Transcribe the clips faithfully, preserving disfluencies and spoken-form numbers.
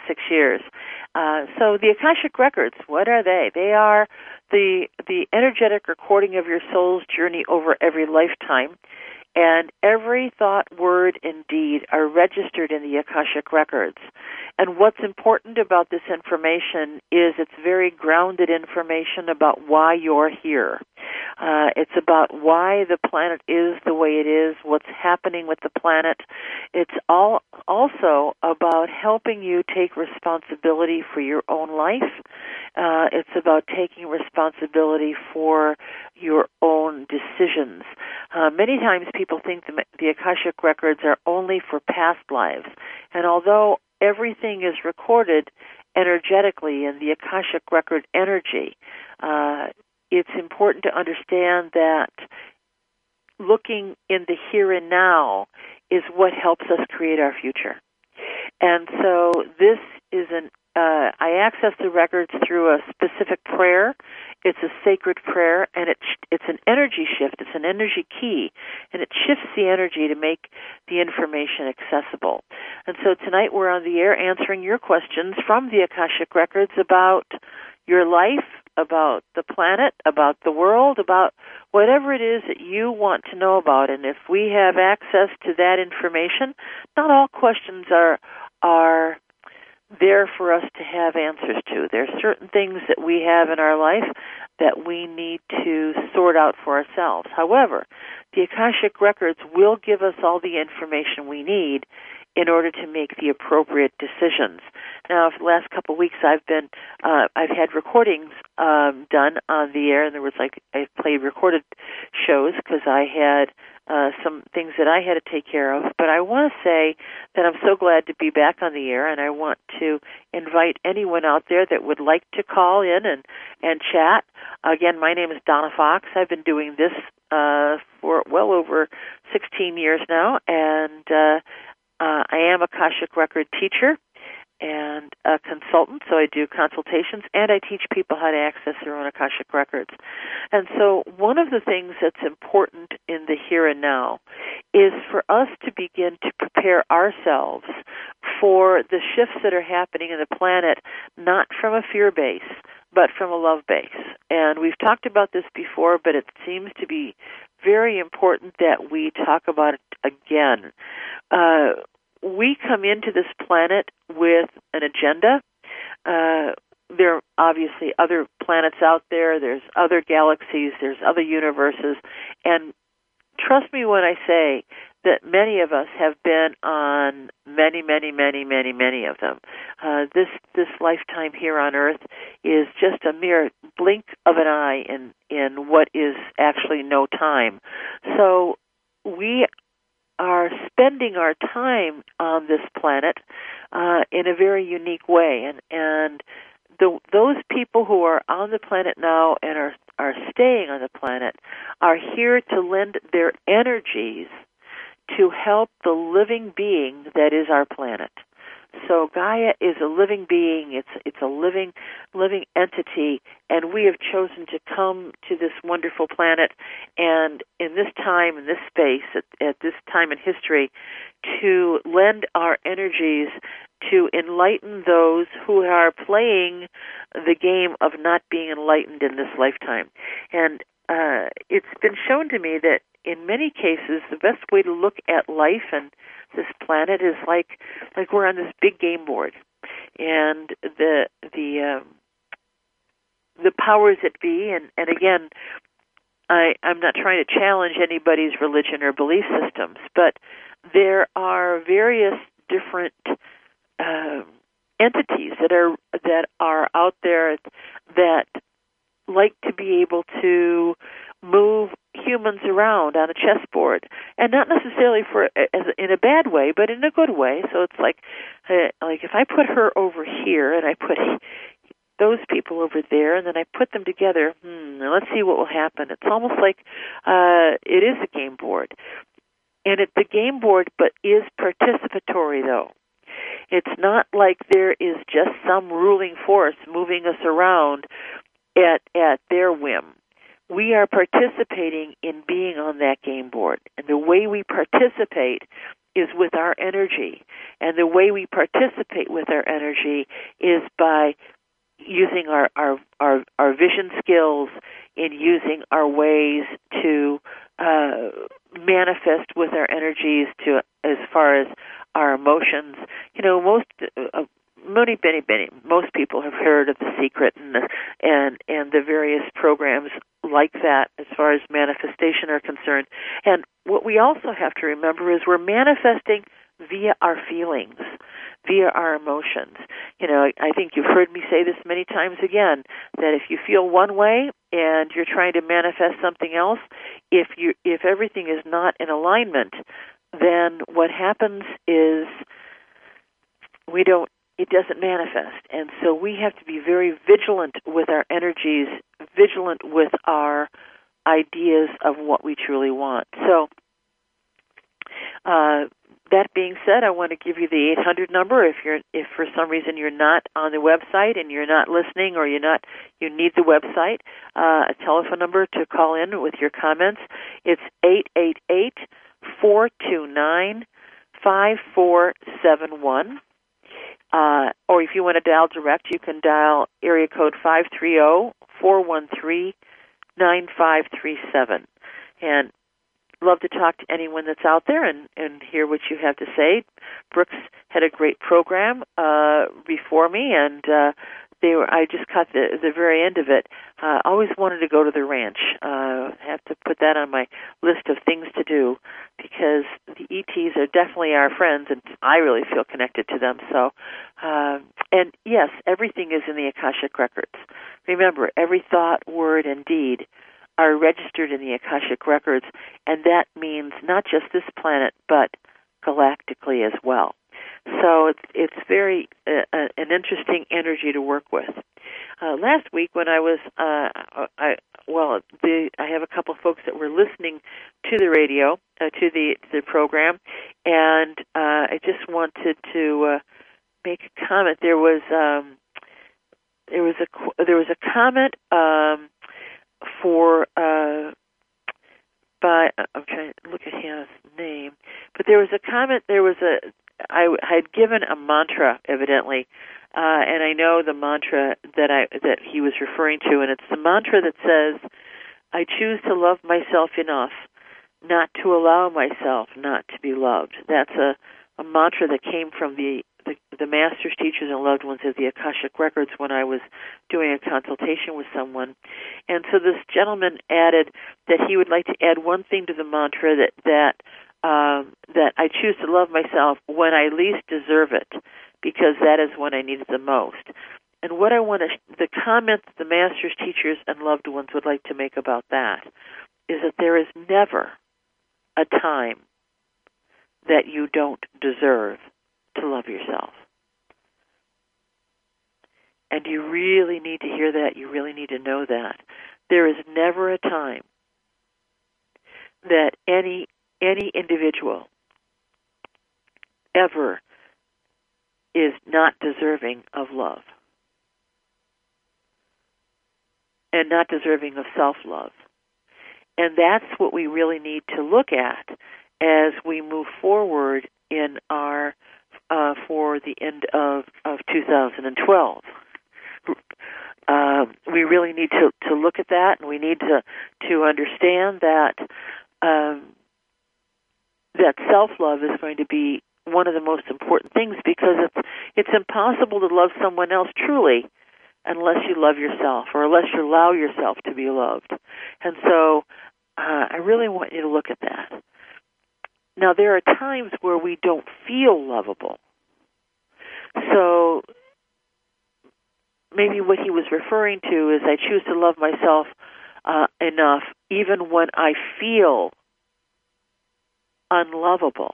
six years. Uh, so the Akashic Records, what are they? They are the the energetic recording of your soul's journey over every lifetime. And every thought, word, and deed are registered in the Akashic Records. And what's important about this information is it's very grounded information about why you're here. Uh, it's about why the planet is the way it is, what's happening with the planet. It's all also about helping you take responsibility for your own life. Uh, it's about taking responsibility for your own decisions. Uh, many times people think the, the Akashic Records are only for past lives. And although everything is recorded energetically in the Akashic Record energy, uh, it's important to understand that looking in the here and now is what helps us create our future. And so this is an Uh, I access the records through a specific prayer. It's a sacred prayer, and it sh- it's an energy shift. It's an energy key, and it shifts the energy to make the information accessible. And so tonight we're on the air answering your questions from the Akashic Records about your life, about the planet, about the world, about whatever it is that you want to know about. And if we have access to that information, not all questions are are there for us to have answers to. There are certain things that we have in our life that we need to sort out for ourselves. However, the Akashic Records will give us all the information we need in order to make the appropriate decisions. Now, for the last couple of weeks, I've been, uh, I've had recordings um, done on the air, and there was like, I played recorded shows because I had uh, some things that I had to take care of. But I want to say that I'm so glad to be back on the air, and I want to invite anyone out there that would like to call in and, and chat. Again, my name is Donna Fox. I've been doing this uh, for well over sixteen years now, and uh, Uh, I am a Akashic Record teacher and a consultant, so I do consultations, and I teach people how to access their own Akashic Records. And so one of the things that's important in the here and now is for us to begin to prepare ourselves for the shifts that are happening in the planet, not from a fear base, but from a love base. And we've talked about this before, but it seems to be very important that we talk about it again. Uh, we come into this planet with an agenda. Uh, there are obviously other planets out there. There's other galaxies. There's other universes. And trust me when I say that many of us have been on many, many, many, many, many of them. Uh, this this lifetime here on Earth is just a mere blink of an eye in, in what is actually no time. So we are spending our time on this planet uh, in a very unique way. And, and the, those people who are on the planet now and are, are staying on the planet are here to lend their energies to help the living being that is our planet. So Gaia is a living being. It's it's a living living entity, and we have chosen to come to this wonderful planet, and in this time, in this space, at, at this time in history, to lend our energies to enlighten those who are playing the game of not being enlightened in this lifetime. And uh, it's been shown to me that in many cases, the best way to look at life and this planet is like like we're on this big game board, and the the um, the powers that be, and, and again, I, I'm not trying to challenge anybody's religion or belief systems, but there are various different uh, entities that are that are out there that like to be able to move humans around on a chessboard, and not necessarily for as in a bad way, but in a good way. So it's like, uh, like if I put her over here and I put those people over there, and then I put them together, hmm, let's see what will happen. It's almost like uh, it is a game board, and it's the game board, but is participatory though. It's not like there is just some ruling force moving us around at at their whim. We are participating in being on that game board. And the way we participate is with our energy. And the way we participate with our energy is by using our, our, our, our vision skills, in using our ways to uh, manifest with our energies to as far as our emotions. You know, most uh, many, many, many, most people have heard of The Secret and the, and and the various programs like that as far as manifestation are concerned. And what we also have to remember is we're manifesting via our feelings, via our emotions. You know, I think you've heard me say this many times again, that if you feel one way and you're trying to manifest something else, if you if everything is not in alignment, then what happens is we don't it doesn't manifest. And so we have to be very vigilant with our energies, vigilant with our ideas of what we truly want. So uh that being said, I want to give you the eight hundred number if you're if for some reason you're not on the website and you're not listening, or you're not you need the website, uh, a telephone number to call in with your comments. It's eight eight eight, four two nine, five four seven one. Uh, or if you want to dial direct, you can dial area code five three zero, four one three, nine five three seven. And love to talk to anyone that's out there and, and hear what you have to say. Brooks had a great program uh, before me, and uh, they were. I just caught the the very end of it. Uh, always wanted to go to the ranch. Uh, have to put that on my list of things to do, because the E Ts are definitely our friends, and I really feel connected to them. So, uh, and yes, everything is in the Akashic Records. Remember, every thought, word, and deed are registered in the Akashic Records, and that means not just this planet, but galactically as well. So it's it's very uh, an interesting energy to work with. Uh, last week, when I was, uh, I well, the, I have a couple of folks that were listening to the radio, uh, to the to the program, and uh, I just wanted to uh, make a comment. There was um, there was a there was a comment. Um, for uh by I'm trying to look at his name, but there was a comment. There was a I had given a mantra, evidently, uh, and I know the mantra that I that he was referring to, and it's the mantra that says, "I choose to love myself enough not to allow myself not to be loved." That's a, a mantra that came from the The, the masters, teachers, and loved ones of the Akashic Records when I was doing a consultation with someone. And so this gentleman added that he would like to add one thing to the mantra, that that um, that I choose to love myself when I least deserve it, because that is when I need it the most. And what I want to, the comment that the masters, teachers, and loved ones would like to make about that is that there is never a time that you don't deserve to love yourself. And you really need to hear that. You really need to know that. There is never a time that any any individual ever is not deserving of love and not deserving of self-love. And that's what we really need to look at as we move forward in our Uh, for the end of, of two thousand twelve. Uh, we really need to, to look at that, and we need to, to understand that um, that self-love is going to be one of the most important things, because it's it's impossible to love someone else truly unless you love yourself, or unless you allow yourself to be loved. And so uh, I really want you to look at that. Now, there are times where we don't feel lovable. So maybe what he was referring to is, I choose to love myself uh, enough even when I feel unlovable,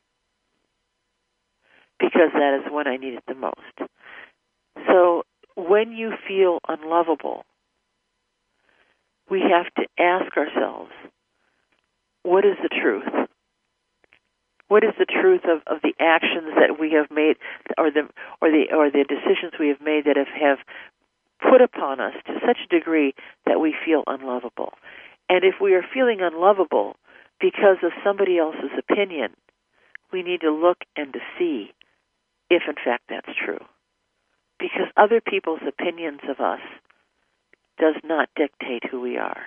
because that is when I need it the most. So when you feel unlovable, we have to ask ourselves, what is the truth? What is the truth of, of the actions that we have made, or the or the or the decisions we have made that have, have put upon us to such a degree that we feel unlovable? And if we are feeling unlovable because of somebody else's opinion, we need to look and to see if, in fact, that's true. Because other people's opinions of us does not dictate who we are.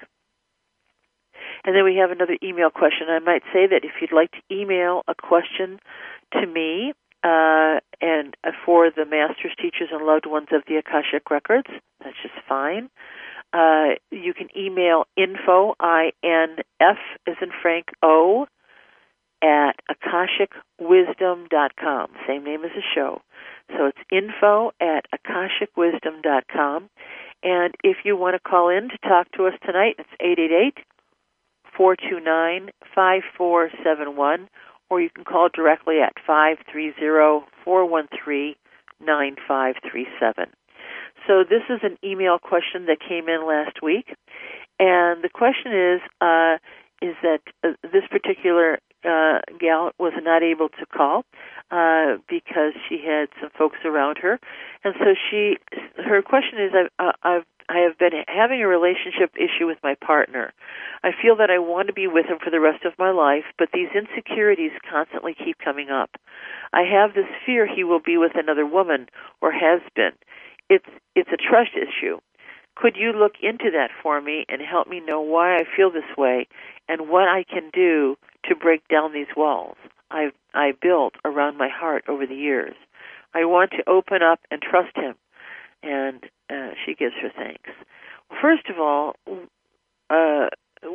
And then we have another email question. I might say that if you'd like to email a question to me uh, and for the masters, teachers, and loved ones of the Akashic Records, that's just fine. Uh, you can email info, I N F as in Frank, O, at akashic wisdom dot com. Same name as the show. So it's info at akashic wisdom dot com. And if you want to call in to talk to us tonight, it's eight eight eight, four two nine, five four seven one, or you can call directly at five three zero, four one three, nine five three seven. So this is an email question that came in last week, and the question is, uh, is that uh, this particular uh, gal was not able to call uh, because she had some folks around her, and so she, her question is, I've, uh, I've I have been having a relationship issue with my partner. I feel that I want to be with him for the rest of my life, but these insecurities constantly keep coming up. I have this fear he will be with another woman or has been. It's it's a trust issue. Could you look into that for me and help me know why I feel this way and what I can do to break down these walls I've I built around my heart over the years? I want to open up and trust him. And uh, she gives her thanks. First of all, uh,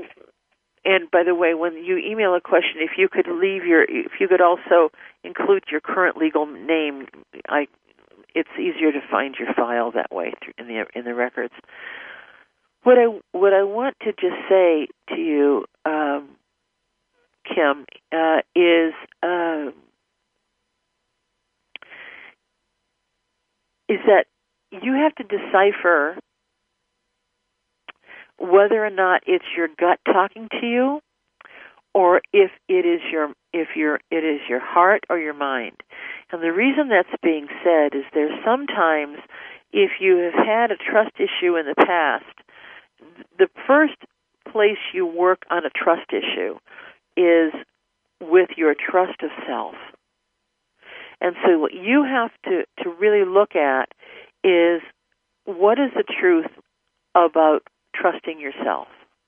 and by the way, when you email a question, if you could leave your, if you could also include your current legal name, I, it's easier to find your file that way in the in the records. What I what I want to just say to you, um, Kim, uh, is. Uh, is that you have to decipher whether or not it's your gut talking to you, or if it is your if your it is your heart or your mind. And the reason that's being said is there's sometimes, if you have had a trust issue in the past, the first place you work on a trust issue is with your trust of self. And so what you have to, to really look at is, what is the truth about trusting yourself?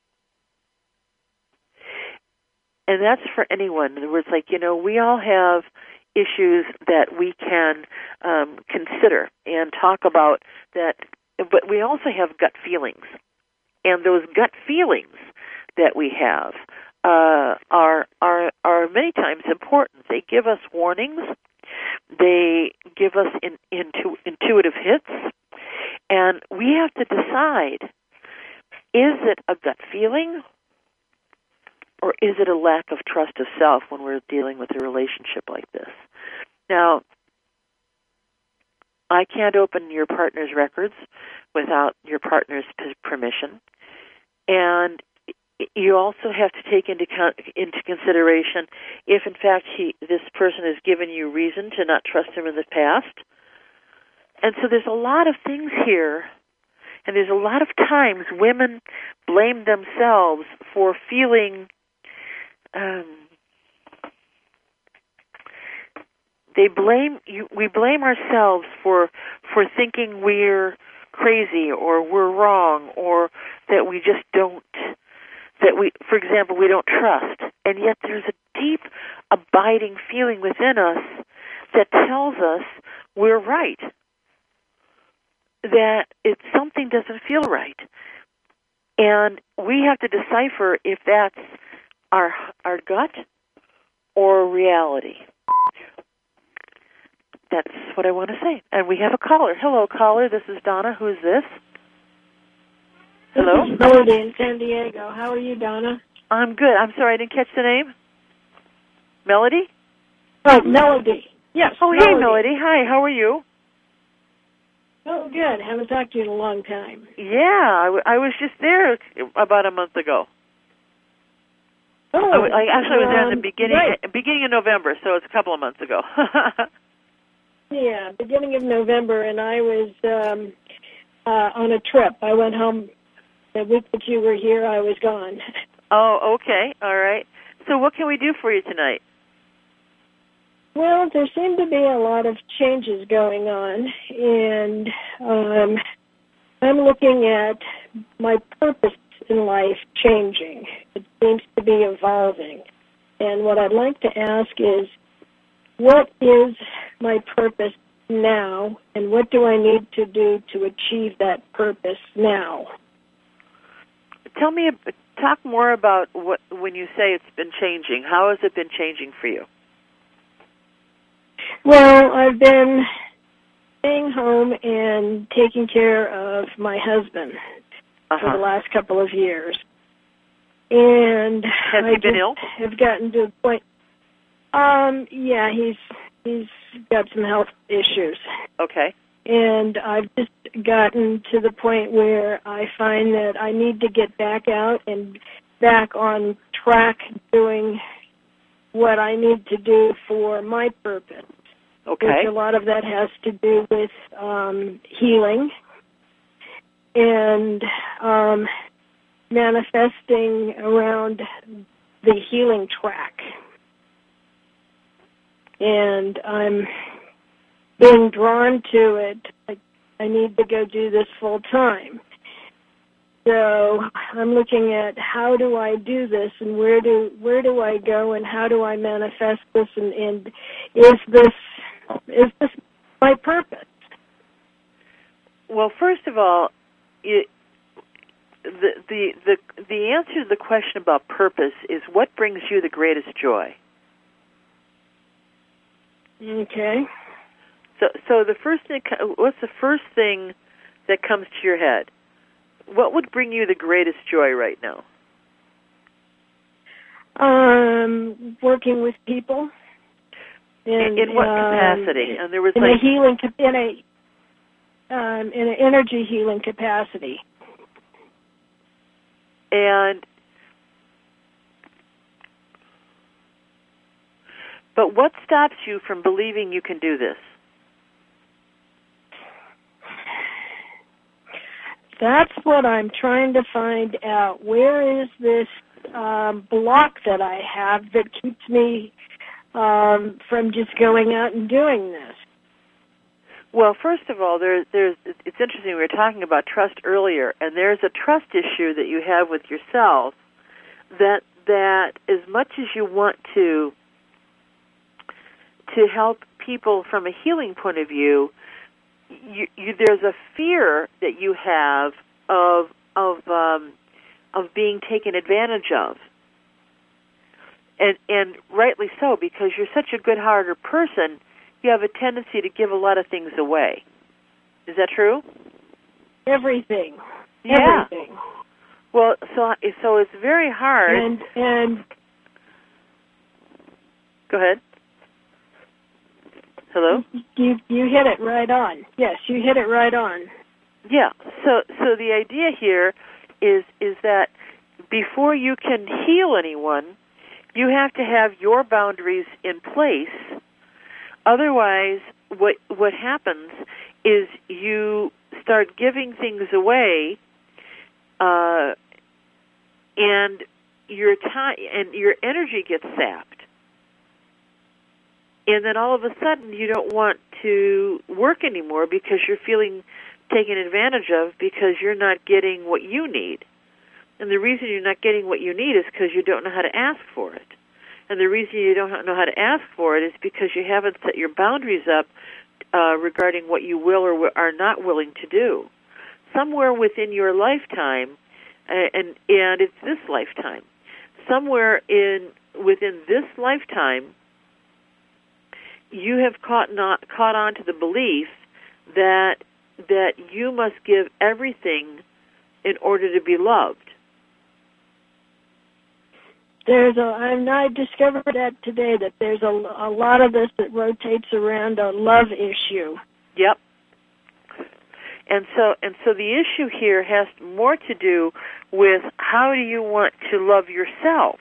And that's for anyone. In other words, like, you know, we all have issues that we can um, consider and talk about that, but we also have gut feelings. And those gut feelings that we have uh, are, are, are many times important. They give us warnings. They give us in, intu, intuitive hits, and we have to decide, is it a gut feeling or is it a lack of trust of self when we're dealing with a relationship like this? Now, I can't open your partner's records without your partner's permission, and you also have to take into into consideration if, in fact, he this person has given you reason to not trust him in the past. And so there's a lot of things here, and there's a lot of times women blame themselves for feeling um, they blame you. We blame ourselves for for thinking we're crazy or we're wrong or that we just don't. That we, for example, we don't trust, and yet there's a deep, abiding feeling within us that tells us we're right, that it, something doesn't feel right. And we have to decipher if that's our our gut or reality. That's what I want to say. And we have a caller. Hello, caller. This is Donna. Who is this? Hello? This is Melody in San Diego. How are you, Donna? I'm good. I'm sorry, I didn't catch the name. Melody? Oh, Melody. Yes. Oh, Melody. hey, Melody. Hi, how are you? Oh, good. Haven't talked to you in a long time. Yeah, I, w- I was just there about a month ago. Oh, I, w- I actually was there in the um, beginning right. beginning of November, so it's a couple of months ago. Yeah, beginning of November, and I was um, uh, on a trip. I went home. The week that you were here, I was gone. Oh, okay. All right. So what can we do for you tonight? Well, there seem to be a lot of changes going on, and um, I'm looking at my purpose in life changing. It seems to be evolving. And what I'd like to ask is, what is my purpose now, and what do I need to do to achieve that purpose now? Tell me, talk more about what when you say it's been changing. How has it been changing for you? Well, I've been staying home and taking care of my husband uh-huh. for the last couple of years. And has I he been ill? have gotten to the point. Um, yeah, he's he's got some health issues. Okay. And I've just gotten to the point where I find that I need to get back out and back on track doing what I need to do for my purpose. Okay. Which a lot of that has to do with um, healing and um, manifesting around the healing track. And I'm being drawn to it. I, I need to go do this full time. So I'm looking at how do I do this, and where do where do I go, and how do I manifest this, and, and is this is this my purpose? Well, first of all, it, the the the the answer to the question about purpose is what brings you the greatest joy. Okay. So, so the first thing, what's the first thing that comes to your head? What would bring you the greatest joy right now? Um, working with people. In, in what um, capacity? And there was in like a healing, in a um, in an energy healing capacity. And but what stops you from believing you can do this? That's what I'm trying to find out. Where is this um, block that I have that keeps me um, from just going out and doing this? Well, first of all, there's, there's, it's interesting. We were talking about trust earlier, and there's a trust issue that you have with yourself that that as much as you want to to help people from a healing point of view, You, you, there's a fear that you have of of um, of being taken advantage of, and and rightly so, because you're such a good-hearted person. You have a tendency to give a lot of things away. Is that true? Everything. Yeah. Everything. Well, so so it's very hard. And and go ahead. Hello? You you hit it right on. Yes, you hit it right on. Yeah. So so the idea here is is that before you can heal anyone, you have to have your boundaries in place. Otherwise, what what happens is you start giving things away, uh, and your time and your energy gets sapped. And then all of a sudden you don't want to work anymore because you're feeling taken advantage of because you're not getting what you need. And the reason you're not getting what you need is because you don't know how to ask for it. And the reason you don't know how to ask for it is because you haven't set your boundaries up uh, regarding what you will or are not willing to do. Somewhere within your lifetime, uh, and and it's this lifetime, somewhere in within this lifetime, you have caught not caught on to the belief that that you must give everything in order to be loved. There's a, and I discovered that today, that there's a, a lot of this that rotates around a love issue. Yep. And so, and so the issue here has more to do with how do you want to love yourself.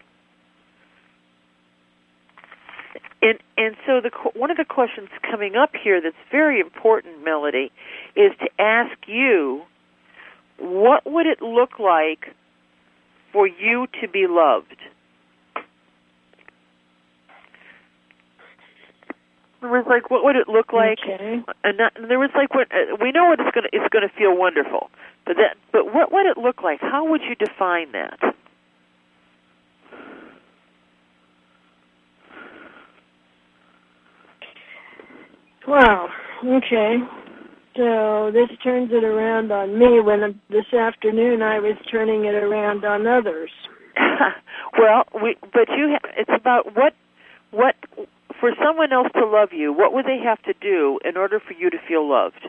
And and so the one of the questions coming up here that's very important, Melody, is to ask you, what would it look like for you to be loved? There was like, what would it look like? Okay. And, not, and there was like, what uh, we know what it's going to it's going to feel wonderful, but that but what would it look like? How would you define that? Wow. Okay. So this turns it around on me when this afternoon I was turning it around on others. Well, we but you ha- it's about what what for someone else to love you. What would they have to do in order for you to feel loved?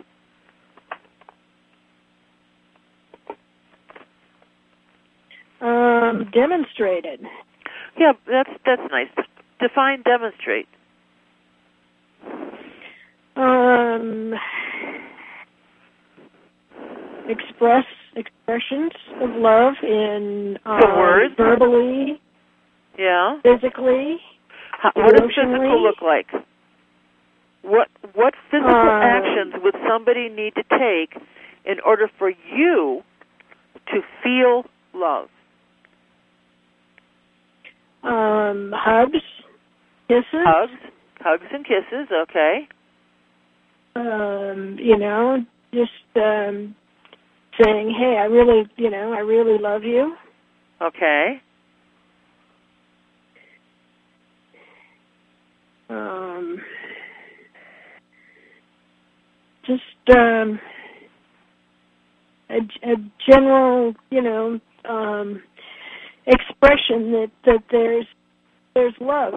Um, demonstrated. Yeah, that's that's nice. Define demonstrate. Um, express expressions of love in um, So words? verbally, Yeah. physically. How, what does Emotionally? physical look like? What what physical Um, actions would somebody need to take in order for you to feel love? Um, hugs, kisses. Hugs, hugs and kisses. Okay. Um, you know, just um, saying, "Hey, I really, you know, I really love you." Okay. Um, just um, a, a general, you know, um, expression that, that there's there's love.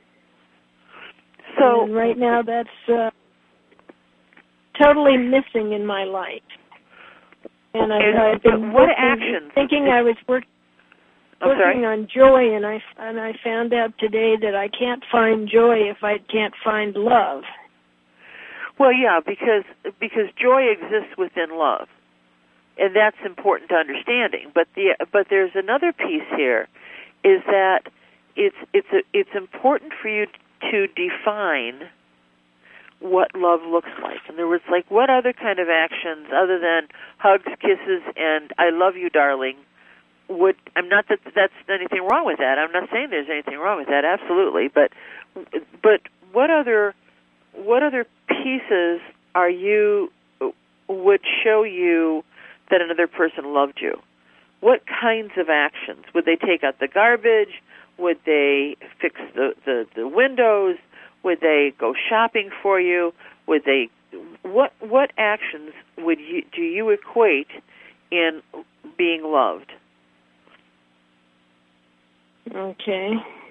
So and right now, that's uh, totally missing in my life. And I've, and, I've been what working, actions? thinking I was work, I'm working sorry? on joy, and I and I found out today that I can't find joy if I can't find love. Well, yeah, because because joy exists within love, and that's important to understanding. But the but there's another piece here, is that it's it's a, it's important for you to define what love looks like. In other words, like what other kind of actions other than hugs, kisses, and "I love you, darling" would. I'm not that that's anything wrong with that. I'm not saying there's anything wrong with that. Absolutely, but but what other what other pieces are you would show you that another person loved you? What kinds of actions? Would they take out the garbage? Would they fix the, the, the windows? Would they go shopping for you? Would they what what actions would you do you equate in being loved? Okay.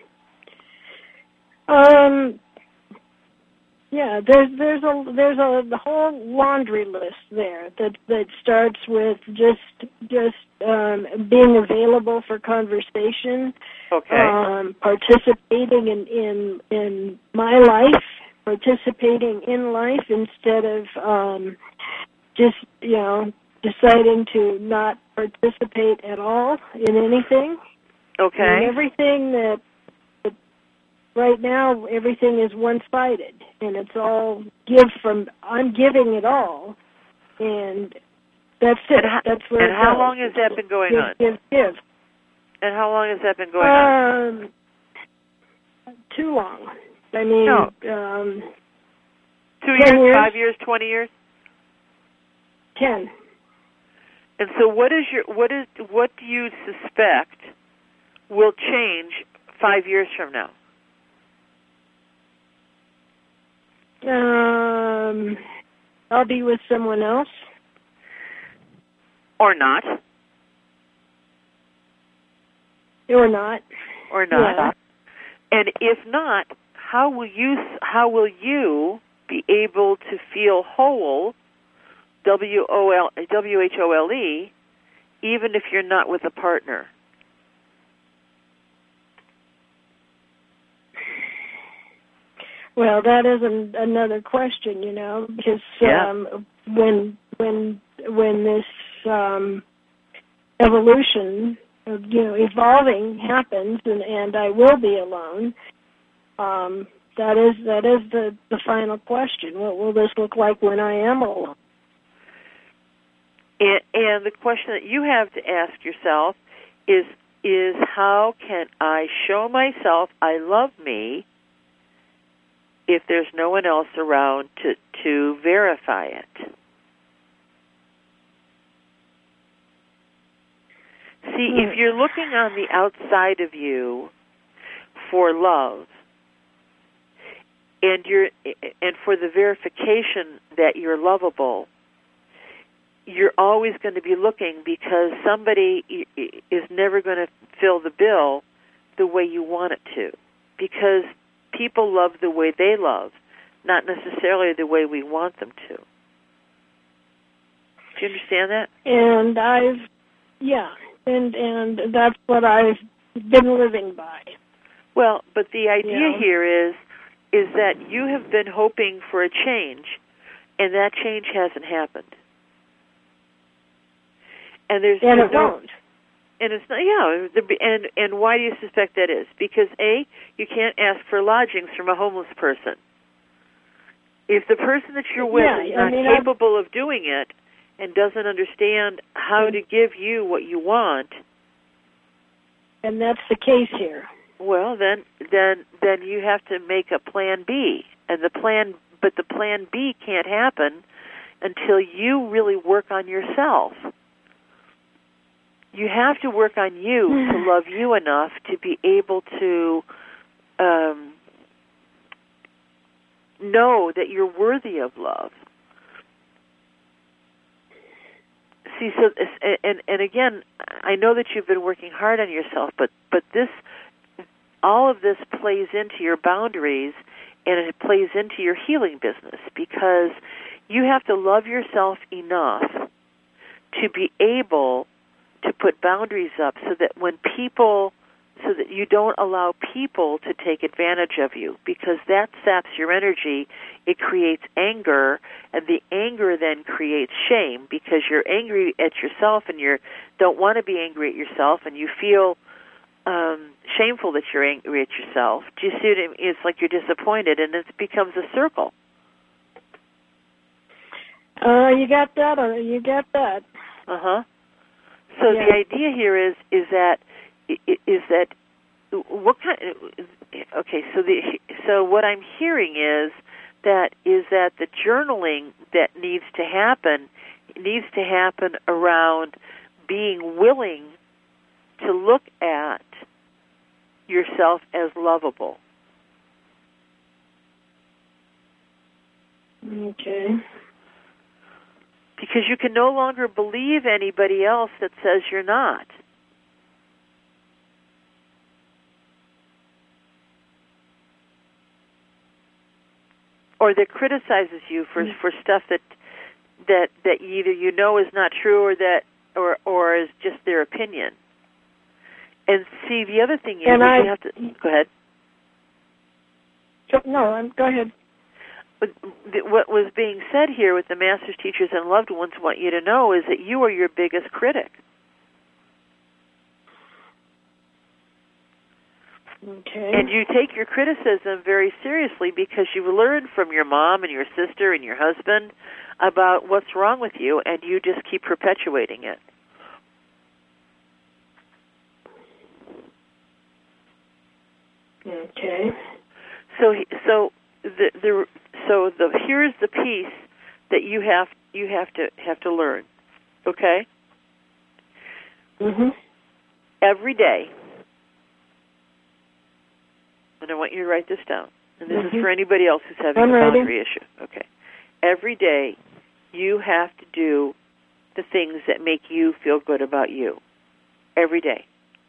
Um. Yeah, there's there's a there's a the whole laundry list there that that starts with just just um, being available for conversation, Okay. um, participating in, in in my life, participating in life instead of um, just you know deciding to not participate at all in anything. Okay. And everything that. Right now, everything is one-sided, and it's all give from. I'm giving it all, and that's it. And how, that's where and it how goes. long has that been going give, on? Give, give. And how long has that been going on? Um, too long. I mean, No. um, Two ten years, years, five years, twenty years. ten. And so, what is your what is what do you suspect will change five years from now? Um, I'll be with someone else. Or not. Or not. Or not. Yeah. And if not, how will you how will you be able to feel whole, W O L W H O L E, even if you're not with a partner? Well, that is an, another question, you know, because Yeah. um, when when when this um, evolution, of, you know, evolving happens, and, and I will be alone. Um, that is that is the, the final question. What will this look like when I am alone? And, and the question that you have to ask yourself is is how can I show myself I love me if there's no one else around to, to verify it. See, mm. if you're looking on the outside of you for love, and you're and for the verification that you're lovable, you're always going to be looking, because somebody is never going to fill the bill the way you want it to, because people love the way they love, not necessarily the way we want them to. Do you understand that? And I've, yeah, and and that's what I've been living by. Well, but the idea Yeah. here is is that you have been hoping for a change, and that change hasn't happened. And there's, And there's it no, won't. And it's not, yeah. The, and and why do you suspect that is? Because A, you can't ask for lodgings from a homeless person. If the person that you're with Yeah, is I not mean, capable of doing it and doesn't understand how to give you what you want, and that's the case here. well, then then then you have to make a plan B, and the plan, but the plan B can't happen until you really work on yourself. You have to work on you to love you enough to be able to um, know that you're worthy of love. See, so and and again, I know that you've been working hard on yourself, but but this, all of this plays into your boundaries, and it plays into your healing business, because you have to love yourself enough to be able to put boundaries up, so that when people, so that you don't allow people to take advantage of you, because that saps your energy. It creates anger, and the anger then creates shame, because you're angry at yourself, and you don't want to be angry at yourself, and you feel um, shameful that you're angry at yourself. Do you see what I mean? It's like you're disappointed, and it becomes a circle. Uh, you got that, or you got that. Uh-huh. So Yeah. the idea here is is that is that what kind? Okay, so the so what I'm hearing is that is that the journaling that needs to happen needs to happen around being willing to look at yourself as lovable. Okay. Because you can no longer believe anybody else that says you're not. Or that criticizes you for for stuff that that that either you know is not true, or that or or is just their opinion. And see, the other thing is, And is I, you have to go ahead. No, I'm, go ahead. But what was being said here with the masters, teachers, and loved ones want you to know is that you are your biggest critic. Okay. And you take your criticism very seriously, because you learned from your mom and your sister and your husband about what's wrong with you, and you just keep perpetuating it. Okay. So, so the the so the here's the piece that you have you have to have to learn. Okay. Mhm. Every day, and I want you to write this down. And this mm-hmm. is for anybody else who's having I'm a ready. boundary issue. Okay. Every day, you have to do the things that make you feel good about you. Every day.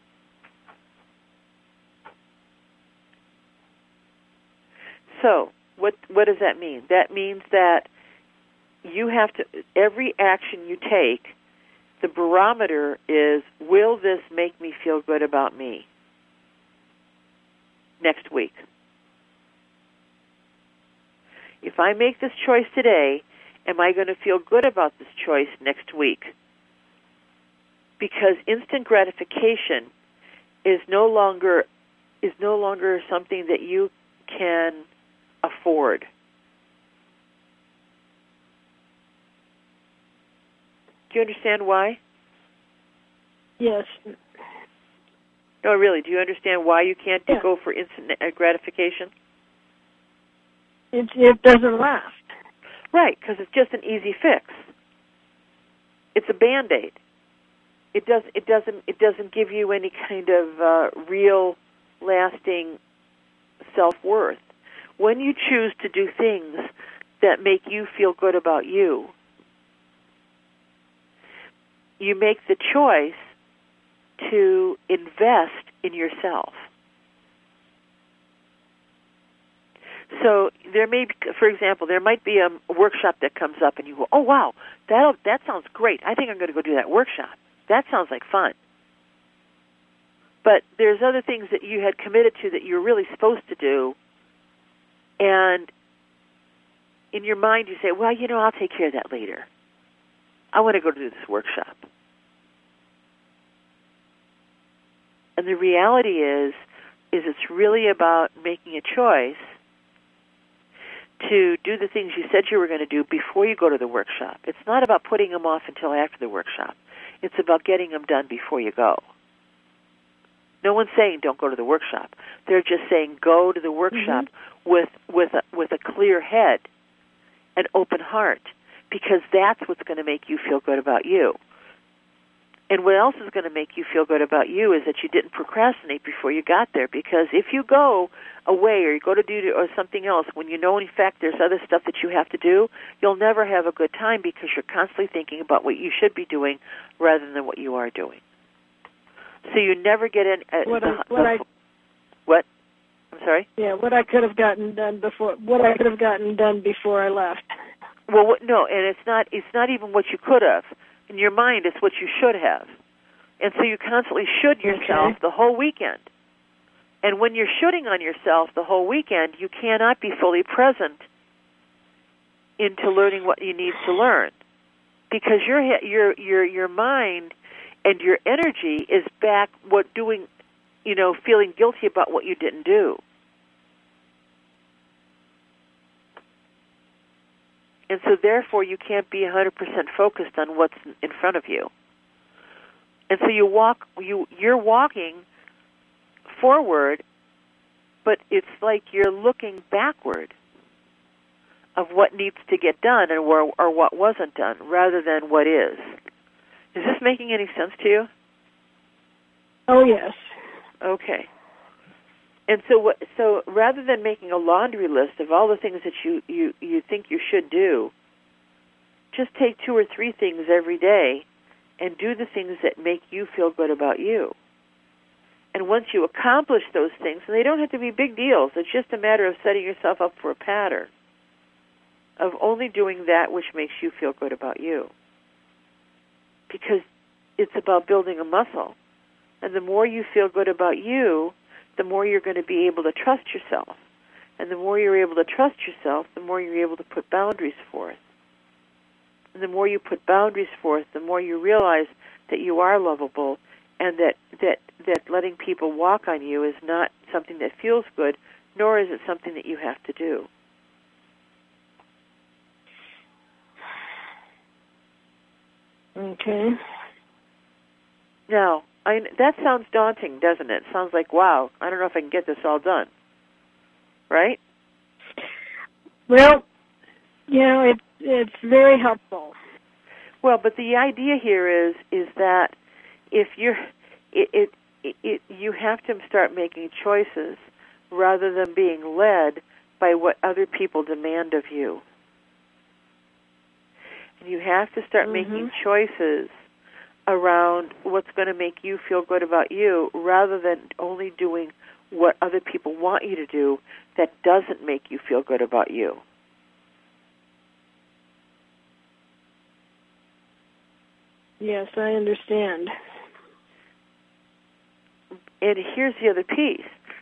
So, what what does that mean? That means that you have to, every action you take, the barometer is, will this make me feel good about me next week? If I make this choice today, am I going to feel good about this choice next week? Because instant gratification is no longer is no longer something that you can afford. Do you understand why? Yes. No, really, do you understand why you can't Yeah. go for instant gratification? it, it doesn't last. Right, because it's just an easy fix. It's a Band-Aid. It does. It doesn't. It doesn't give you any kind of uh, real, lasting self-worth. When you choose to do things that make you feel good about you, you make the choice to invest in yourself. So there may be, for example, there might be a workshop that comes up and you go, oh, wow, that that sounds great. I think I'm going to go do that workshop. That sounds like fun. But there's other things that you had committed to that you're really supposed to do, and in your mind you say, well, you know, I'll take care of that later. I want to go do this workshop. And the reality is, is it's really about making a choice to do the things you said you were going to do before you go to the workshop. It's not about putting them off until after the workshop. It's about getting them done before you go. No one's saying don't go to the workshop. They're just saying go to the workshop mm-hmm. with with a, with a clear head, an open heart, because that's what's going to make you feel good about you. And what else is going to make you feel good about you is that you didn't procrastinate before you got there. Because if you go away or you go to do or something else when you know in fact there's other stuff that you have to do, you'll never have a good time because you're constantly thinking about what you should be doing rather than what you are doing. So you never get in. Uh, what, the, I, what the, I what? I'm sorry. Yeah, what I could have gotten done before. What I could have gotten done before I left. Well, what, no, and it's not. It's not even what you could have. In your mind, it's what you should have. And so you constantly should yourself okay. the whole weekend. And when you're shooting on yourself the whole weekend, you cannot be fully present into learning what you need to learn, because your your your your mind and your energy is back what doing, you know, feeling guilty about what you didn't do. And so therefore you can't be one hundred percent focused on what's in front of you. And so you walk you you're walking forward, but it's like you're looking backward of what needs to get done and or, or what wasn't done rather than what is. Is this making any sense to you? Oh, yes. Okay. And so what, so rather than making a laundry list of all the things that you, you, you think you should do, just take two or three things every day and do the things that make you feel good about you. And once you accomplish those things, and they don't have to be big deals, it's just a matter of setting yourself up for a pattern of only doing that which makes you feel good about you. Because it's about building a muscle. And the more you feel good about you, the more you're going to be able to trust yourself. And the more you're able to trust yourself, the more you're able to put boundaries forth. And the more you put boundaries forth, the more you realize that you are lovable and that, that, that letting people walk on you is not something that feels good, nor is it something that you have to do. Okay. Now, I, that sounds daunting, doesn't it? Sounds like, wow, I don't know if I can get this all done. Right? Well, you know, it, it's very helpful. Well, but the idea here is is that if you're, it, it, it, it you have to start making choices rather than being led by what other people demand of you. And you have to start mm-hmm. making choices around what's going to make you feel good about you rather than only doing what other people want you to do that doesn't make you feel good about you. Yes, I understand. And here's the other piece.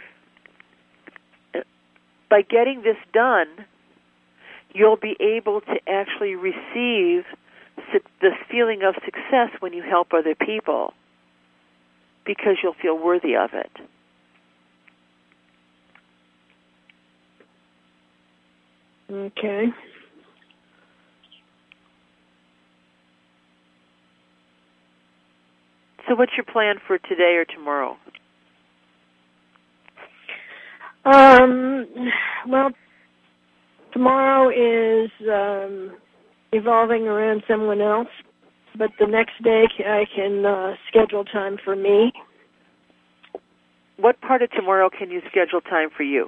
By getting this done, you'll be able to actually receive this feeling of success when you help other people because you'll feel worthy of it. Okay. So what's your plan for today or tomorrow? Um, well, tomorrow is um, evolving around someone else, but the next day I can uh, schedule time for me. What part of tomorrow can you schedule time for you?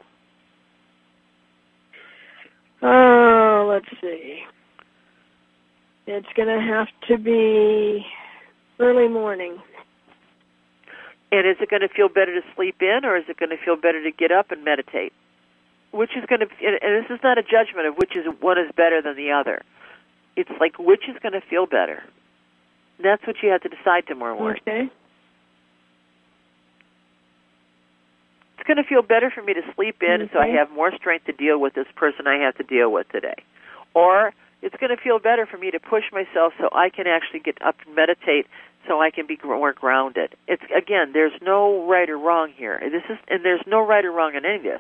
Oh, let's see. It's going to have to be early morning. And is it going to feel better to sleep in, or is it going to feel better to get up and meditate? Which is going to, and this is not a judgment of which is one is better than the other. It's like which is going to feel better. That's what you have to decide tomorrow morning. Okay. It's going to feel better for me to sleep in, Okay. so I have more strength to deal with this person I have to deal with today. Or it's going to feel better for me to push myself so I can actually get up and meditate, so I can be more grounded. It's again, there's no right or wrong here. This is, and there's no right or wrong in any of this.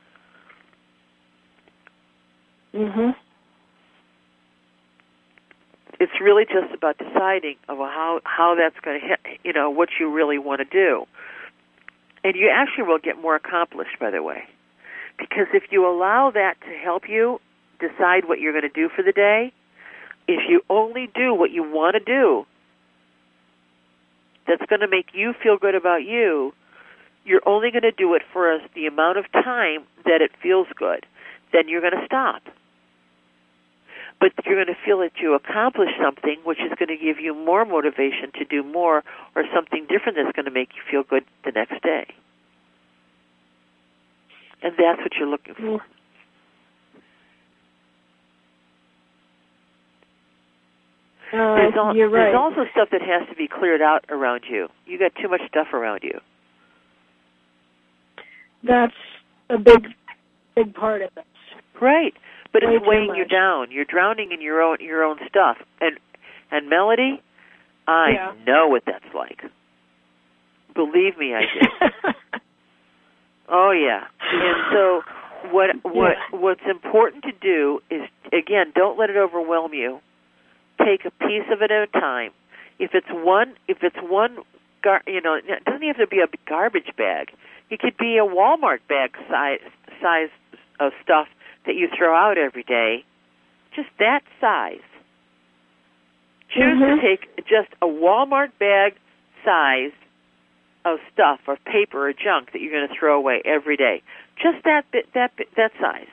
Mhm. It's really just about deciding of how how that's going to hit, you know, what you really want to do. And you actually will get more accomplished, by the way. Because if you allow that to help you decide what you're going to do for the day, if you only do what you want to do, that's going to make you feel good about you, you're only going to do it for us the amount of time that it feels good. Then you're going to stop. But you're going to feel that you accomplished something, which is going to give you more motivation to do more, or something different that's going to make you feel good the next day. And that's what you're looking for. Uh, there's, al- you're right. there's also stuff that has to be cleared out around you. You got too much stuff around you. That's a big, big part of it. Right. But Way it's weighing too you much. down. You're drowning in your own your own stuff. And and Melody, I Yeah. know what that's like. Believe me, I do. Oh yeah. And so what what Yeah. what's important to do is, again, don't let it overwhelm you. Take a piece of it at a time. If it's one if it's one gar- you know, it doesn't have to be a garbage bag. It could be a Walmart bag size size of stuff that you throw out every day, just that size. Choose Mhm. to take just a Walmart bag size of stuff or paper or junk that you're going to throw away every day. Just that bit, that bit, that size.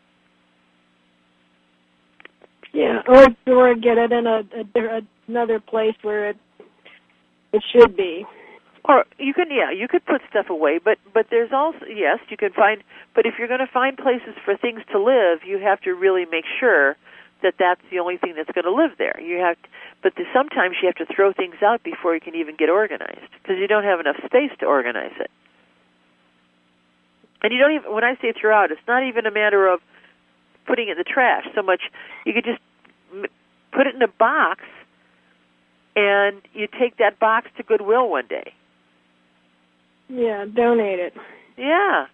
Yeah, or or get it in a, a another place where it it should be. Or you can, yeah, you could put stuff away, but but there's also, yes, you can find, but if you're going to find places for things to live, you have to really make sure that that's the only thing that's going to live there. You have, to, but the, sometimes you have to throw things out before you can even get organized, because you don't have enough space to organize it. And you don't even, when I say throw out, it's not even a matter of putting it in the trash so much. You could just m- put it in a box, and you take that box to Goodwill one day. Yeah, donate it. Yeah.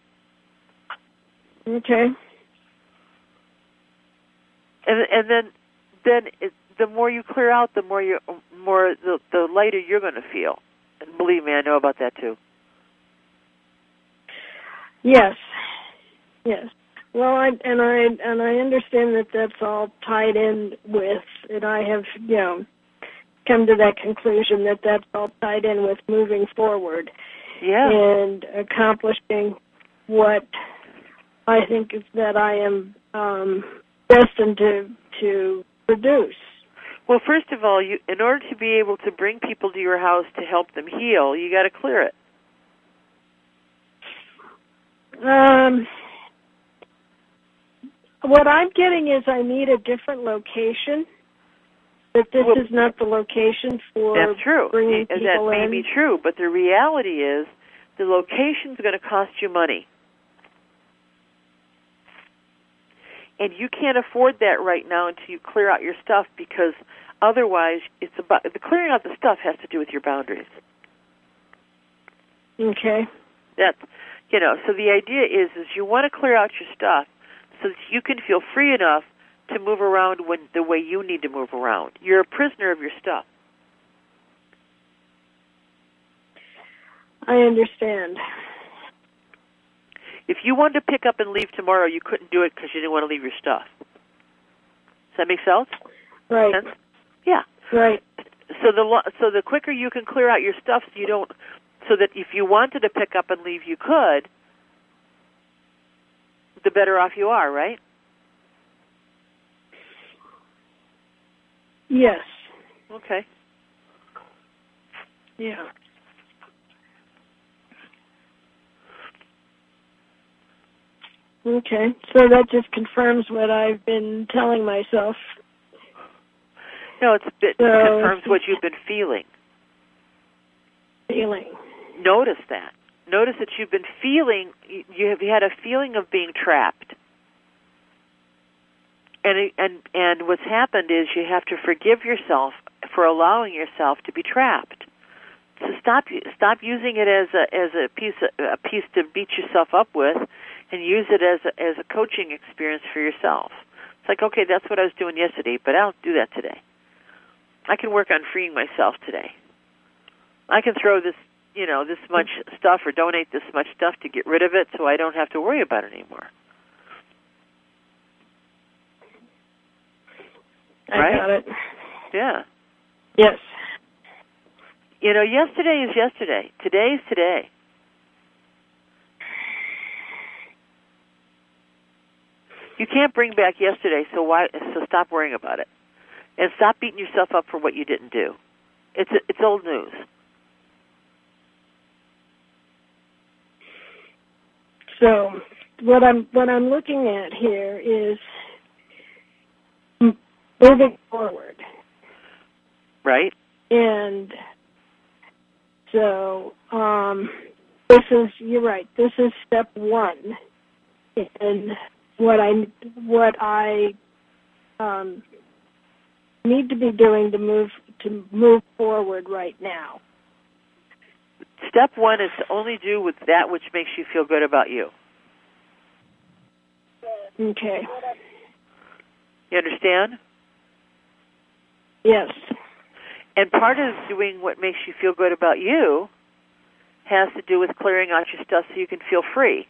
Okay. And and then then it, the more you clear out, the more you more the the lighter you're going to feel. And believe me, I know about that too. Yes. Yes. Well, I and I and I understand that that's all tied in with, and I have, you know, come to that conclusion that that's all tied in with moving forward. Yeah. And accomplishing what I think is that I am um, destined to to produce. Well, first of all, you in order to be able to bring people to your house to help them heal, you got to clear it. Um, what I'm getting is I need a different location. That this Well, is not the location for that's true. bringing That people may in. be true, but the reality is the location's going to cost you money. And you can't afford that right now until you clear out your stuff, because otherwise it's about the clearing out the stuff has to do with your boundaries. Okay. That's, you know, so the idea is is you want to clear out your stuff so that you can feel free enough to move around when the way you need to move around. You're a prisoner of your stuff. I understand. If you wanted to pick up and leave tomorrow, you couldn't do it because you didn't want to leave your stuff. Does that make sense? Right. Sense? Yeah. Right. So the lo- so the quicker you can clear out your stuff, so you don't, so that if you wanted to pick up and leave, you could. The better off you are, right? Yes. Okay. Yeah. Okay. So that just confirms what I've been telling myself. No, it's, it so, confirms what you've been feeling. Feeling. Notice that. Notice that you've been feeling, you have had a feeling of being trapped. And and and what's happened is you have to forgive yourself for allowing yourself to be trapped. So stop stop using it as a as a piece a piece to beat yourself up with, and use it as a, as a coaching experience for yourself. It's like, okay, that's what I was doing yesterday, but I don't do that today. I can work on freeing myself today. I can throw this, you know, this much stuff or donate this much stuff to get rid of it, so I don't have to worry about it anymore. I right? got it. Yeah. Yes. You know, yesterday is yesterday. Today is today. You can't bring back yesterday, so why? So stop worrying about it, and stop beating yourself up for what you didn't do. It's it's old news. So what I'm what I'm looking at here is moving forward. Right. And so um, this is, you're right, this is step one in what I, what I um, need to be doing to move to move forward right now. Step one is to only do with that which makes you feel good about you. Okay. You understand? Yes. And part of doing what makes you feel good about you has to do with clearing out your stuff so you can feel free.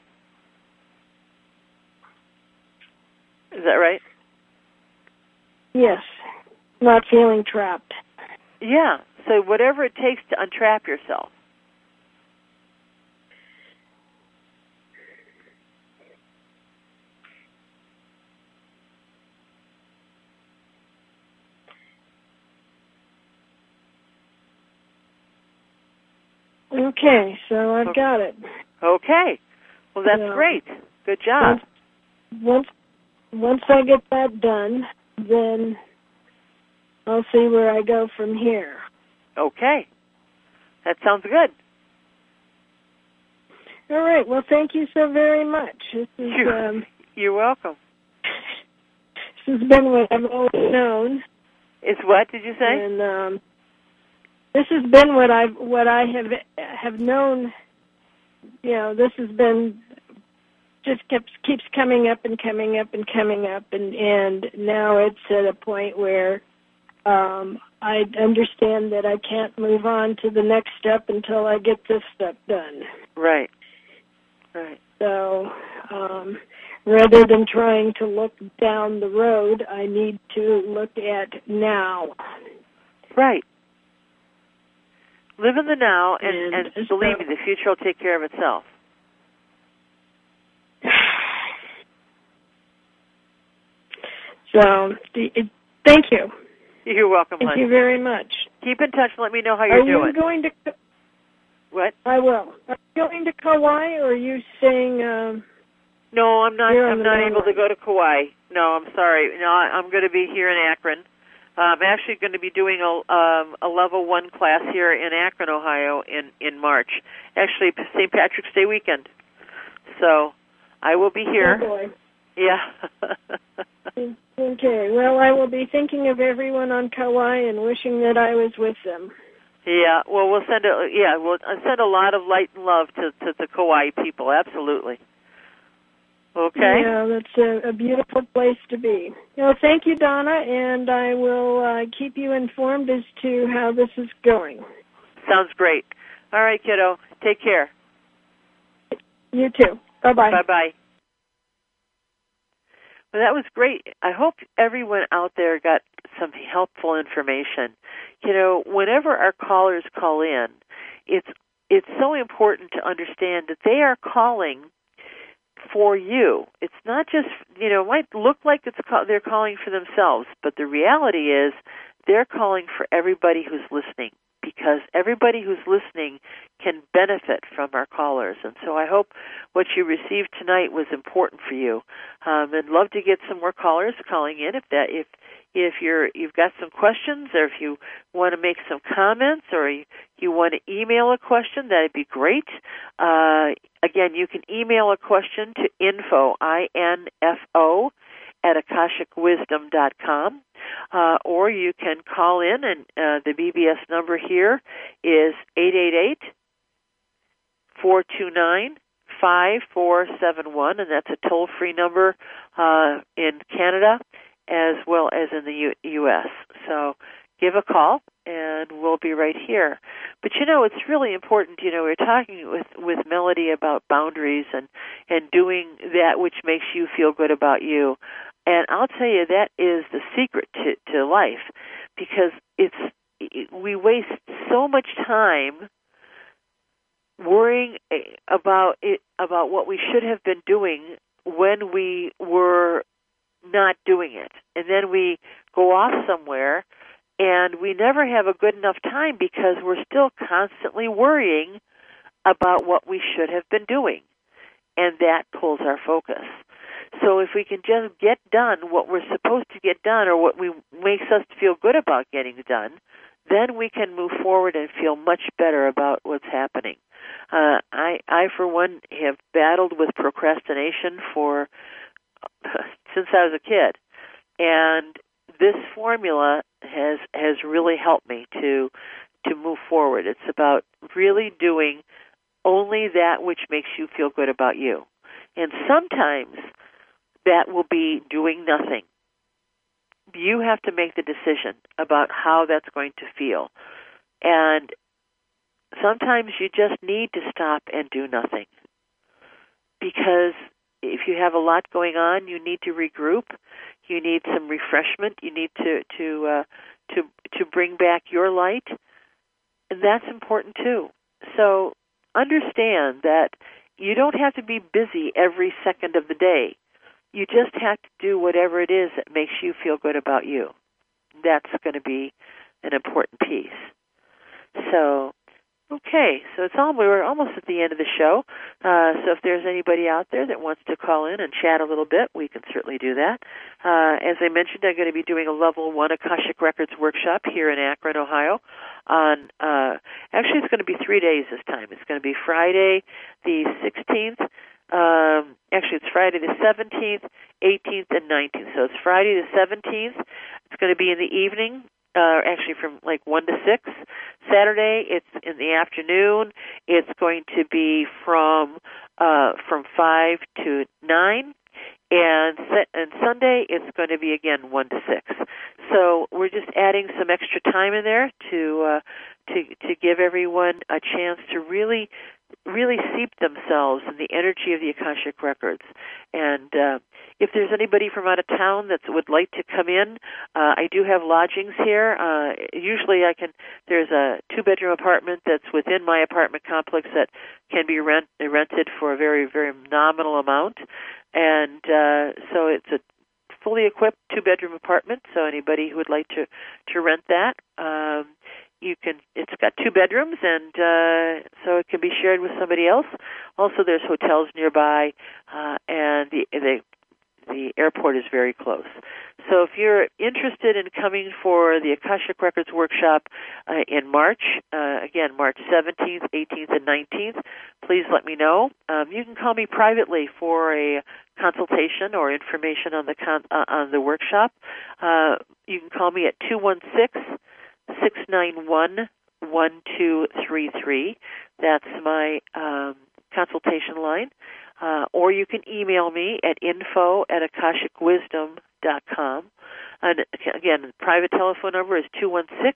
Is that right? Yes. Not feeling trapped. Yeah. So whatever it takes to untrap yourself. Okay, so I've got it. Okay. Well, that's yeah. great. Good job. Once, once once I get that done, then I'll see where I go from here. Okay. That sounds good. All right. Well, thank you so very much. This is, you're, um, you're welcome. This has been what I've always known. It's what did you say? And um, this has been what I've what I have have known. You know, this has been just keeps keeps coming up and coming up and coming up, and and now it's at a point where um, I understand that I can't move on to the next step until I get this step done. Right. Right. So um, rather than trying to look down the road, I need to look at now. Right. Live in the now, and, and, and believe so, me, the future will take care of itself. So, the, it, thank you. You're welcome, Thank honey. you very much. Keep in touch and let me know how you're are doing. Are you going to... What? I will. Are you going to Kauai, or are you staying... Um, no, I'm not. I'm not able line? to go to Kauai. No, I'm sorry. No, I'm going to be here in Akron. I'm actually going to be doing a, um, a level one class here in Akron, Ohio, in, in March. Actually, Saint Patrick's Day weekend. So I will be here. Oh boy. Yeah. Okay. Well, I will be thinking of everyone on Kauai and wishing that I was with them. Yeah. Well, we'll send a yeah we'll send a lot of light and love to to the Kauai people. Absolutely. Okay. Yeah, that's a, a beautiful place to be. Well, thank you, Donna, and I will uh, keep you informed as to how this is going. Sounds great. All right, kiddo. Take care. You too. Bye-bye. Bye-bye. Well, that was great. I hope everyone out there got some helpful information. You know, whenever our callers call in, it's it's so important to understand that they are calling for you. It's not just, you know, it might look like it's they're calling for themselves, but the reality is they're calling for everybody who's listening, because everybody who's listening can benefit from our callers. And so I hope what you received tonight was important for you. Um, and love to get some more callers calling in if that if if you're you've got some questions, or if you want to make some comments, or you, you want to email a question, that'd be great. Uh, again, you can email a question to info I N F O at akashic wisdom dot com, uh, or you can call in, and uh, the B B S number here is eight eight eight, four two nine, five four seven one, and that's a toll-free number uh, in Canada as well as in the U- U.S. So give a call, and we'll be right here. But, you know, it's really important, you know, we're talking with, with Melody about boundaries and, and doing that which makes you feel good about you. And I'll tell you, that is the secret to, to life, because it's it, we waste so much time worrying about it, about what we should have been doing when we were not doing it. And then we go off somewhere, and we never have a good enough time because we're still constantly worrying about what we should have been doing. And that pulls our focus. So if we can just get done what we're supposed to get done, or what we makes us feel good about getting done, then we can move forward and feel much better about what's happening. Uh, I, I, for one, have battled with procrastination for since I was a kid, and this formula has has really helped me to to move forward. It's about really doing only that which makes you feel good about you, and sometimes that will be doing nothing. You have to make the decision about how that's going to feel. And sometimes you just need to stop and do nothing. Because if you have a lot going on, you need to regroup. You need some refreshment. You need to to uh, to to bring back your light. And that's important too. So understand that you don't have to be busy every second of the day. You just have to do whatever it is that makes you feel good about you. That's going to be an important piece. So, okay, so it's all, we're almost at the end of the show. Uh, so if there's anybody out there that wants to call in and chat a little bit, we can certainly do that. Uh, as I mentioned, I'm going to be doing a Level one Akashic Records workshop here in Akron, Ohio. On uh, actually, it's going to be three days this time. It's going to be Friday the sixteenth. Um, actually, it's Friday the seventeenth, eighteenth, and nineteenth. So it's Friday the seventeenth. It's going to be in the evening, uh, actually from like one to six. Saturday, it's in the afternoon. It's going to be from uh, from five to nine. And, and Sunday, it's going to be, again, one to six. So we're just adding some extra time in there to uh, to to give everyone a chance to really really seep themselves in the energy of the Akashic Records. And uh, if there's anybody from out of town that would like to come in, uh, I do have lodgings here. Uh, usually I can, there's a two-bedroom apartment that's within my apartment complex that can be rent, rented for a very, very nominal amount. And uh, so it's a fully equipped two-bedroom apartment, so anybody who would like to, to rent that, um, you can. It's got two bedrooms, and uh, so it can be shared with somebody else. Also, there's hotels nearby, uh, and the, the the airport is very close. So if you're interested in coming for the Akashic Records workshop uh, in March, uh, again, March seventeenth, eighteenth, and nineteenth, please let me know. Um, you can call me privately for a consultation or information on the con- uh, on the workshop. Uh, you can call me at two one six, six nine one, one two three three. That's my um, consultation line. Uh, or you can email me at info at akashic wisdom dot com. And again, the private telephone number is two one six,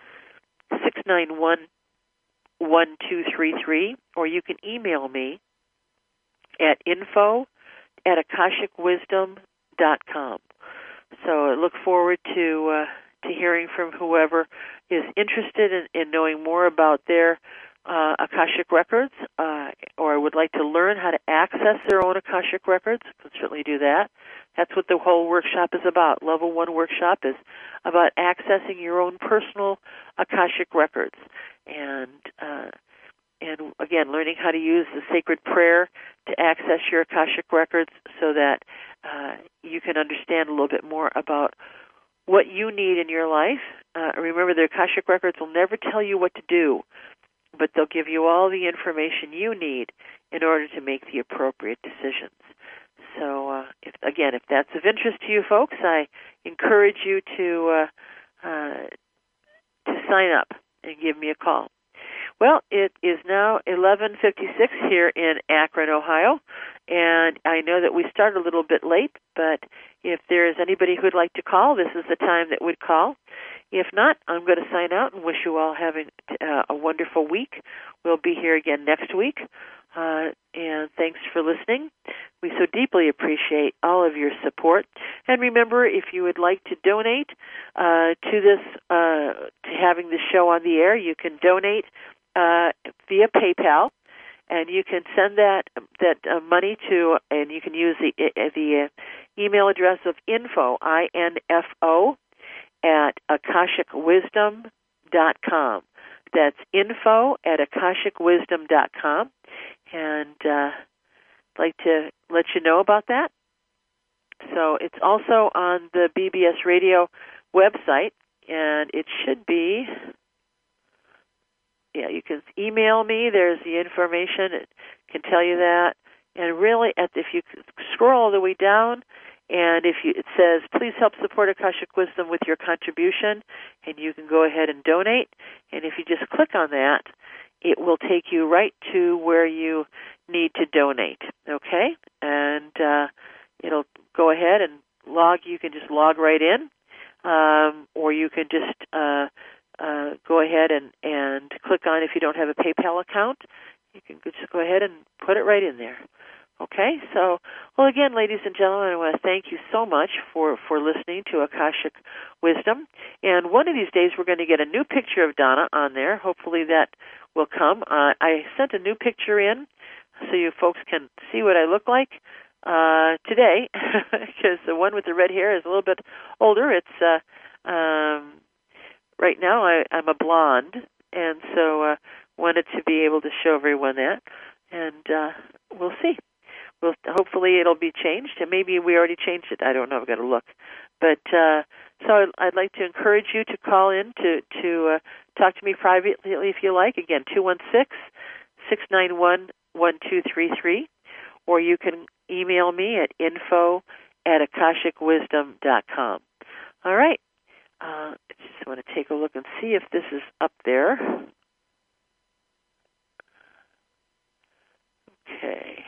six nine one, one two three three. Or you can email me at info at akashic wisdom dot com. So I look forward to uh, to hearing from whoever is interested in, in knowing more about their uh, Akashic records, uh, or would like to learn how to access their own Akashic records. You can certainly do that. That's what the whole workshop is about. Level one workshop is about accessing your own personal Akashic records, and uh, and again, learning how to use the sacred prayer to access your Akashic records, so that uh, you can understand a little bit more about what you need in your life. Uh, remember, the Akashic records will never tell you what to do, but they'll give you all the information you need in order to make the appropriate decisions. So, uh, if, again, if that's of interest to you folks, I encourage you to uh, uh, to sign up and give me a call. Well, it is now eleven fifty-six here in Akron, Ohio, and I know that we started a little bit late, but if there is anybody who would like to call, this is the time that would call. If not, I'm going to sign out and wish you all having uh, a wonderful week. We'll be here again next week, uh, and thanks for listening. We so deeply appreciate all of your support. And remember, if you would like to donate uh, to this, uh, to having this show on the air, you can donate uh, via PayPal, and you can send that that uh, money to, and you can use the uh, the uh, email address of info, I N F O, at akashic wisdom dot com. That's info at akashic wisdom dot com, and uh, I'd like to let you know about that. So it's also on the B B S Radio website, and it should be, yeah, you can email me. There's the information. It can tell you that. And really, at if you scroll all the way down, and if you, it says, please help support Akashic Wisdom with your contribution, and you can go ahead and donate. And if you just click on that, it will take you right to where you need to donate, okay? And uh, it'll go ahead and log. You can just log right in, um, or you can just uh, uh, go ahead and, and click on, if you don't have a PayPal account, you can just go ahead and put it right in there. Okay, so, well, again, ladies and gentlemen, I want to thank you so much for, for listening to Akashic Wisdom. And one of these days, we're going to get a new picture of Donna on there. Hopefully that will come. Uh, I sent a new picture in so you folks can see what I look like uh, today, because the one with the red hair is a little bit older. It's uh, um, right now I, I'm a blonde, and so uh, wanted to be able to show everyone that, and uh, we'll see. Well, hopefully it'll be changed, and maybe we already changed it. I don't know. I've got to look. But uh, so I'd, I'd like to encourage you to call in to to uh, talk to me privately if you like. Again, two one six, six nine one, one two three three, or you can email me at info at akashic wisdom dot com. All right. Uh, I just want to take a look and see if this is up there. Okay.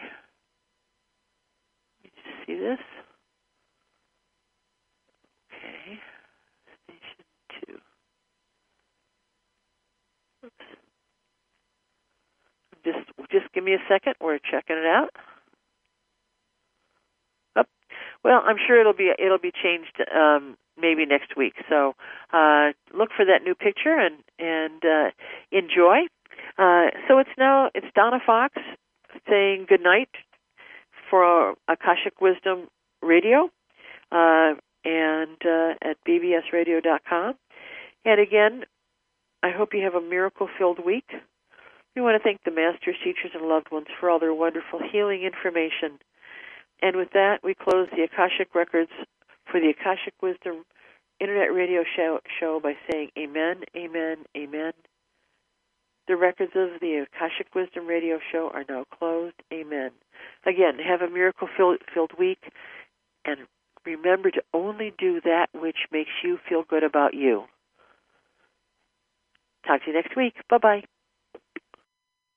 See this? Okay. Station two. Oops. Just, just give me a second. We're checking it out. Oh, well, I'm sure it'll be it'll be changed um, maybe next week. So uh, look for that new picture and and uh, enjoy. Uh, so it's now it's Donna Fox saying good night for Akashic Wisdom Radio, uh, and uh, at b b s radio dot com. And again, I hope you have a miracle-filled week. We want to thank the masters, teachers, and loved ones for all their wonderful healing information. And with that, we close the Akashic Records for the Akashic Wisdom Internet Radio show, show by saying amen, amen, amen. The records of the Akashic Wisdom Radio show are now closed. Amen. Again, have a miracle-filled week, and remember to only do that which makes you feel good about you. Talk to you next week. Bye-bye.